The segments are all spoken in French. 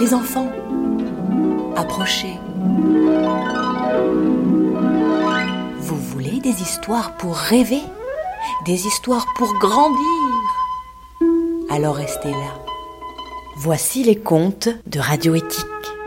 Les enfants, approchez. Vous voulez des histoires pour rêver? Des histoires pour grandir? Alors restez là. Voici les contes de Radio Éthique.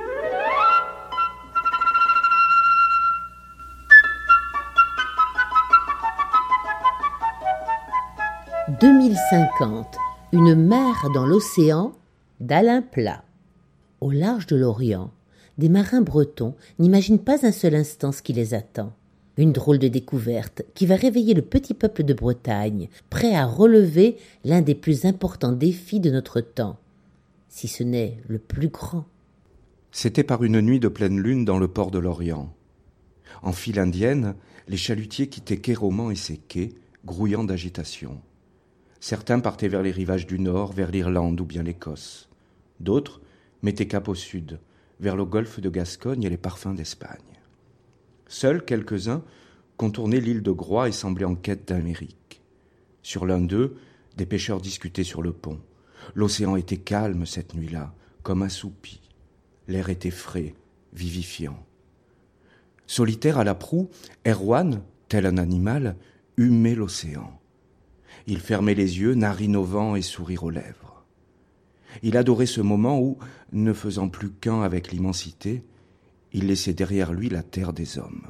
« 2050, une mer dans l'océan » d'Alain Plat. Au large de l'Orient, des marins bretons n'imaginent pas un seul instant ce qui les attend. Une drôle de découverte qui va réveiller le petit peuple de Bretagne, prêt à relever l'un des plus importants défis de notre temps, si ce n'est le plus grand. C'était par une nuit de pleine lune dans le port de l'Orient. En file indienne, les chalutiers quittaient Kéroman et ses quais, grouillant d'agitation. Certains partaient vers les rivages du nord, vers l'Irlande ou bien l'Écosse. D'autres mettaient cap au sud, vers le golfe de Gascogne et les parfums d'Espagne. Seuls quelques-uns contournaient l'île de Groix et semblaient en quête d'Amérique. Sur l'un d'eux, des pêcheurs discutaient sur le pont. L'océan était calme cette nuit-là, comme assoupi. L'air était frais, vivifiant. Solitaire à la proue, Erwan, tel un animal, humait l'océan. Il fermait les yeux, narine au vent et sourire aux lèvres. Il adorait ce moment où, ne faisant plus qu'un avec l'immensité, il laissait derrière lui la terre des hommes.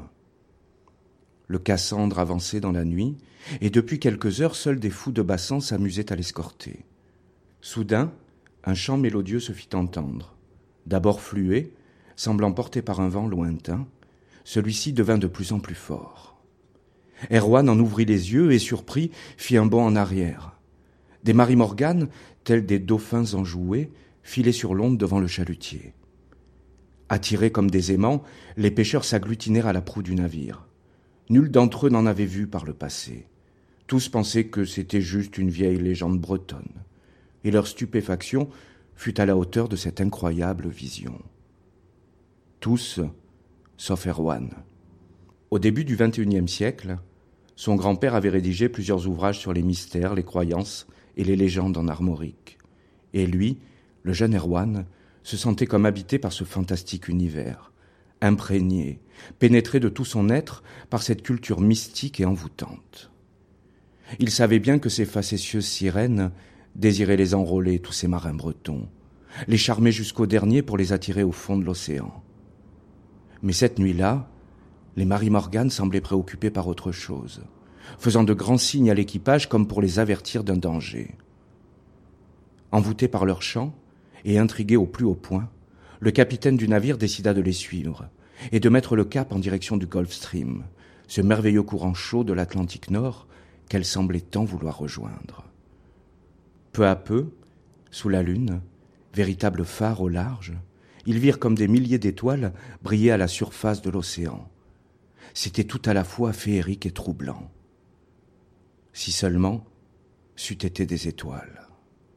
Le Cassandre avançait dans la nuit, et depuis quelques heures, seuls des fous de bassan s'amusaient à l'escorter. Soudain, un chant mélodieux se fit entendre. D'abord fluet, semblant porté par un vent lointain, celui-ci devint de plus en plus fort. Erwan en ouvrit les yeux et, surpris, fit un bond en arrière. Des marimorganes, tels des dauphins enjoués, filaient sur l'onde devant le chalutier. Attirés comme des aimants, les pêcheurs s'agglutinèrent à la proue du navire. Nul d'entre eux n'en avait vu par le passé. Tous pensaient que c'était juste une vieille légende bretonne. Et leur stupéfaction fut à la hauteur de cette incroyable vision. Tous, sauf Erwan. Au début du XXIe siècle, son grand-père avait rédigé plusieurs ouvrages sur les mystères, les croyances et les légendes en armorique. Et lui, le jeune Erwan, se sentait comme habité par ce fantastique univers, imprégné, pénétré de tout son être par cette culture mystique et envoûtante. Il savait bien que ces facétieuses sirènes désiraient les enrôler, tous ces marins bretons, les charmer jusqu'au dernier pour les attirer au fond de l'océan. Mais cette nuit-là, les marimorganes semblaient préoccupés par autre chose, faisant de grands signes à l'équipage comme pour les avertir d'un danger. Envoûté par leur chant et intrigué au plus haut point, le capitaine du navire décida de les suivre et de mettre le cap en direction du Gulf Stream, ce merveilleux courant chaud de l'Atlantique Nord qu'elle semblait tant vouloir rejoindre. Peu à peu, sous la lune, véritable phare au large, ils virent comme des milliers d'étoiles briller à la surface de l'océan. C'était tout à la fois féerique et troublant. Si seulement c'eût été des étoiles.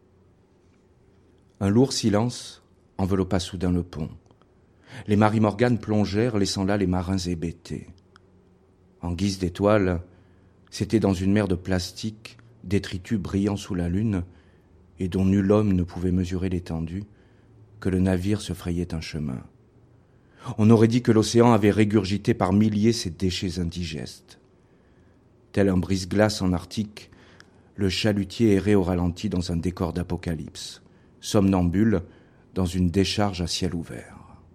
Un lourd silence enveloppa soudain le pont. Les marimorganes plongèrent, laissant là les marins hébétés. En guise d'étoiles, c'était dans une mer de plastique, détritus brillant sous la lune, et dont nul homme ne pouvait mesurer l'étendue, que le navire se frayait un chemin. On aurait dit que l'océan avait régurgité par milliers ses déchets indigestes. Tel un brise-glace en Arctique, le chalutier errait au ralenti dans un décor d'apocalypse, somnambule dans une décharge à ciel ouvert.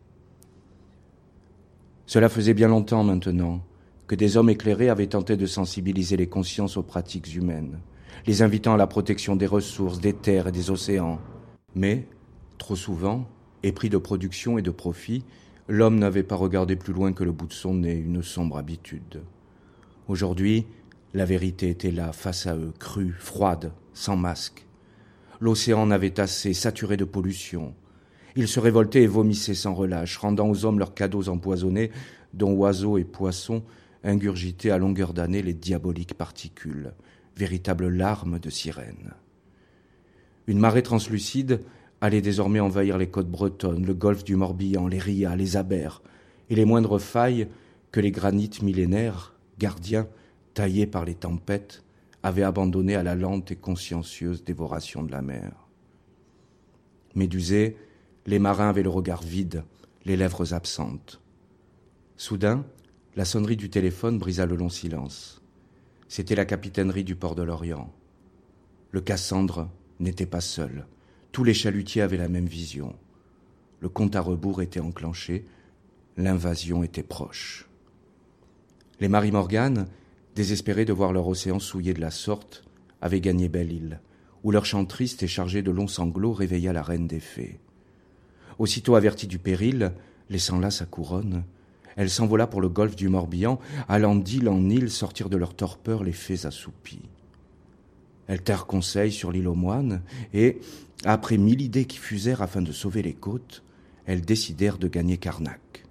Cela faisait bien longtemps maintenant que des hommes éclairés avaient tenté de sensibiliser les consciences aux pratiques humaines, les invitant à la protection des ressources, des terres et des océans. Mais, trop souvent, épris de production et de profit, l'homme n'avait pas regardé plus loin que le bout de son nez, une sombre habitude. Aujourd'hui, la vérité était là, face à eux, crue, froide, sans masque. L'océan en avait assez, saturé de pollution. Ils se révoltaient et vomissaient sans relâche, rendant aux hommes leurs cadeaux empoisonnés, dont oiseaux et poissons ingurgitaient à longueur d'année les diaboliques particules, véritables larmes de sirènes. Une marée translucide allait désormais envahir les côtes bretonnes, le golfe du Morbihan, les rias, les abers, et les moindres failles que les granites millénaires, gardiens, taillés par les tempêtes, avaient abandonnées à la lente et consciencieuse dévoration de la mer. Médusée, Les marins avaient le regard vide, les lèvres absentes. Soudain, la sonnerie du téléphone brisa le long silence. C'était la capitainerie du port de l'Orient. Le Cassandre n'était pas seul. Tous les chalutiers avaient la même vision. Le compte à rebours était enclenché. L'invasion était proche. Les Mary Morgan, désespérés de voir leur océan souillé de la sorte, avaient gagné Belle-Île, où leur chant triste et chargé de longs sanglots réveilla la reine des fées. Aussitôt avertie du péril, laissant là sa couronne, elle s'envola pour le golfe du Morbihan, allant d'île en île sortir de leur torpeur les fées assoupies. Elles tinrent conseil sur l'île aux moines, et, après 1000 idées qui fusèrent afin de sauver les côtes, elles décidèrent de gagner Karnak.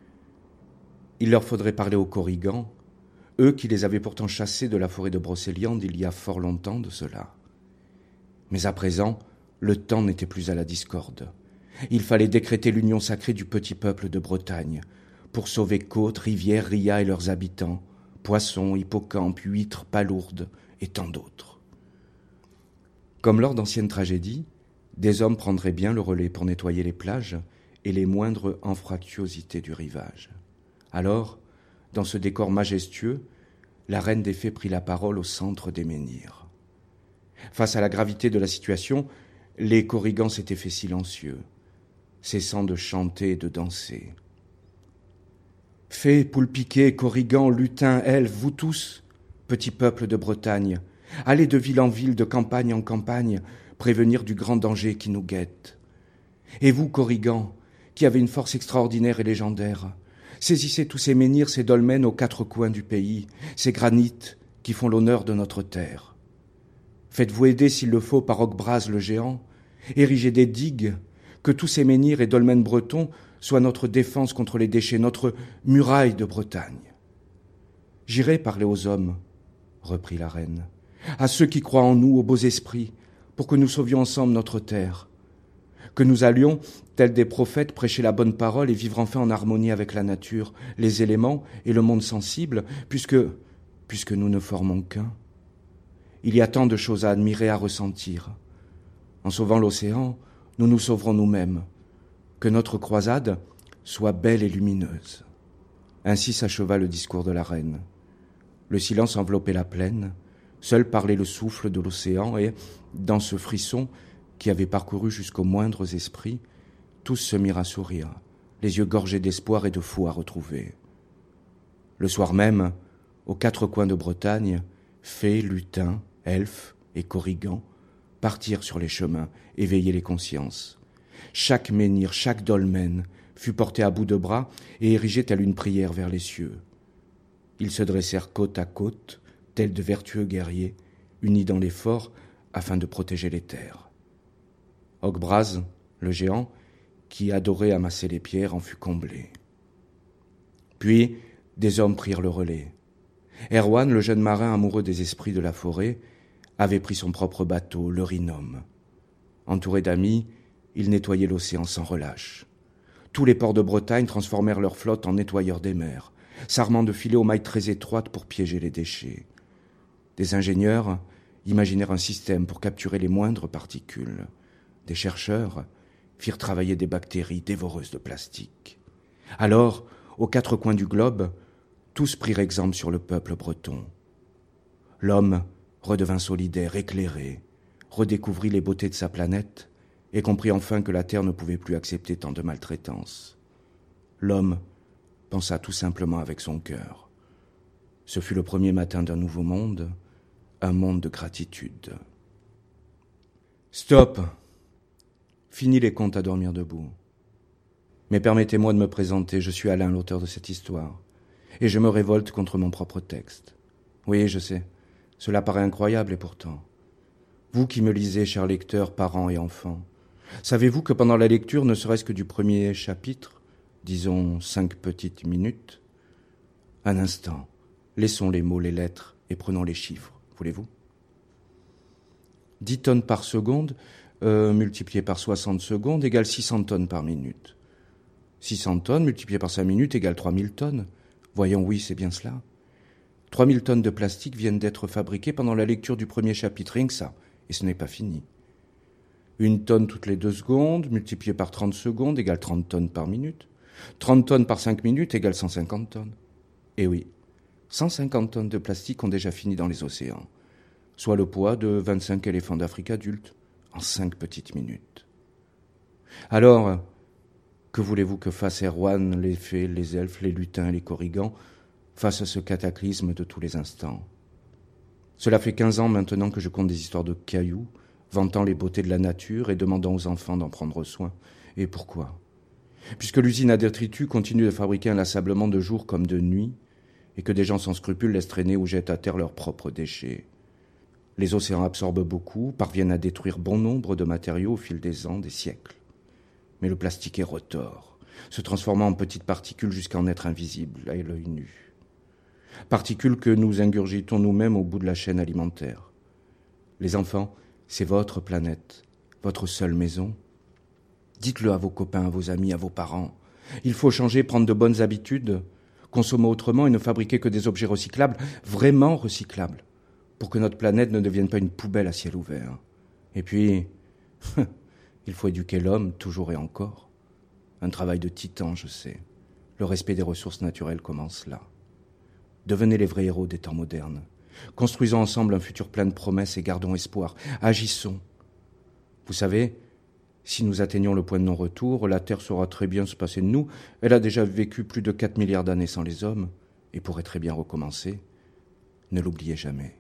Il leur faudrait parler aux Korrigans, eux qui les avaient pourtant chassés de la forêt de Brocéliande il y a fort longtemps de cela. Mais à présent, le temps n'était plus à la discorde. Il fallait décréter l'union sacrée du petit peuple de Bretagne, pour sauver côtes, rivières, rias et leurs habitants, poissons, hippocampes, huîtres, palourdes et tant d'autres. Comme lors d'anciennes tragédies, des hommes prendraient bien le relais pour nettoyer les plages et les moindres anfractuosités du rivage. Alors, dans ce décor majestueux, la reine des fées prit la parole au centre des menhirs. Face à la gravité de la situation, les Korrigans s'étaient fait silencieux, cessant de chanter et de danser. « Fées, poules piquées, Korrigans, lutins, elfes, vous tous, petits peuples de Bretagne, allez de ville en ville, de campagne en campagne, prévenir du grand danger qui nous guette. Et vous, Korrigans, qui avez une force extraordinaire et légendaire, saisissez tous ces menhirs, ces dolmens aux 4 coins du pays, ces granites qui font l'honneur de notre terre. Faites-vous aider s'il le faut par Ogbraz le géant, érigez des digues, que tous ces menhirs et dolmens bretons soient notre défense contre les déchets, notre muraille de Bretagne. J'irai parler aux hommes, reprit la reine, à ceux qui croient en nous, aux beaux esprits, pour que nous sauvions ensemble notre terre, que nous allions, tels des prophètes, prêcher la bonne parole et vivre enfin en harmonie avec la nature, les éléments et le monde sensible, puisque nous ne formons qu'un. Il y a tant de choses à admirer, à ressentir. En sauvant l'océan, nous nous sauverons nous-mêmes. Que notre croisade soit belle et lumineuse. Ainsi s'acheva le discours de la reine. Le silence enveloppait la plaine, seul parlait le souffle de l'océan, et, dans ce frisson qui avait parcouru jusqu'aux moindres esprits, tous se mirent à sourire, les yeux gorgés d'espoir et de foi à retrouver. Le soir même, aux 4 coins de Bretagne, fées, lutins, elfes et Korrigans partirent sur les chemins, éveiller les consciences. Chaque menhir, chaque dolmen fut porté à bout de bras et érigé telle une prière vers les cieux. Ils se dressèrent côte à côte, tels de vertueux guerriers, unis dans l'effort afin de protéger les terres. Ogbraz, le géant, qui adorait amasser les pierres, en fut comblé. Puis, des hommes prirent le relais. Erwan, le jeune marin amoureux des esprits de la forêt, avait pris son propre bateau, le Rhinum. Entouré d'amis, il nettoyait l'océan sans relâche. Tous les ports de Bretagne transformèrent leur flotte en nettoyeurs des mers, s'armant de filets aux mailles très étroites pour piéger les déchets. Des ingénieurs imaginèrent un système pour capturer les moindres particules. Des chercheurs firent travailler des bactéries dévoreuses de plastique. Alors, aux 4 coins du globe, tous prirent exemple sur le peuple breton. L'homme redevint solidaire, éclairé, redécouvrit les beautés de sa planète et comprit enfin que la Terre ne pouvait plus accepter tant de maltraitance. L'homme pensa tout simplement avec son cœur. Ce fut le premier matin d'un nouveau monde, un monde de gratitude. Stop! Fini les contes à dormir debout. Mais permettez-moi de me présenter, je suis Alain, l'auteur de cette histoire, et je me révolte contre mon propre texte. Oui, je sais, cela paraît incroyable et pourtant. Vous qui me lisez, chers lecteurs, parents et enfants, savez-vous que pendant la lecture, ne serait-ce que du premier chapitre, disons 5 petites minutes, un instant, laissons les mots, les lettres et prenons les chiffres, voulez-vous ? 10 tonnes par seconde, multiplié par 60 secondes, égale 600 tonnes par minute. 600 tonnes multiplié par 5 minutes égale 3000 tonnes. Voyons, oui, c'est bien cela. 3000 tonnes de plastique viennent d'être fabriquées pendant la lecture du premier chapitre, rien que ça, et ce n'est pas fini. 1 tonne toutes les 2 secondes, multiplié par 30 secondes, égale 30 tonnes par minute. 30 tonnes par 5 minutes égale 150 tonnes. Et oui, 150 tonnes de plastique ont déjà fini dans les océans, soit le poids de 25 éléphants d'Afrique adultes, en 5 petites minutes. Alors, que voulez-vous que fassent Erwan, les fées, les elfes, les lutins et les korrigans face à ce cataclysme de tous les instants? Cela fait 15 ans maintenant que je conte des histoires de cailloux, vantant les beautés de la nature et demandant aux enfants d'en prendre soin. Et pourquoi? Puisque l'usine à détritus continue de fabriquer inlassablement de jour comme de nuit, et que des gens sans scrupules laissent traîner ou jettent à terre leurs propres déchets. Les océans absorbent beaucoup, parviennent à détruire bon nombre de matériaux au fil des ans, des siècles. Mais le plastique est retors, se transformant en petites particules jusqu'à en être invisibles à l'œil nu. Particules que nous ingurgitons nous-mêmes au bout de la chaîne alimentaire. Les enfants, c'est votre planète, votre seule maison. Dites-le à vos copains, à vos amis, à vos parents. Il faut changer, prendre de bonnes habitudes, consommer autrement et ne fabriquer que des objets recyclables, vraiment recyclables, pour que notre planète ne devienne pas une poubelle à ciel ouvert. Et puis, il faut éduquer l'homme, toujours et encore. Un travail de titan, je sais. Le respect des ressources naturelles commence là. Devenez les vrais héros des temps modernes. Construisons ensemble un futur plein de promesses et gardons espoir. Agissons. Vous savez, si nous atteignons le point de non-retour, la Terre saura très bien se passer de nous. Elle a déjà vécu plus de 4 milliards d'années sans les hommes et pourrait très bien recommencer. Ne l'oubliez jamais.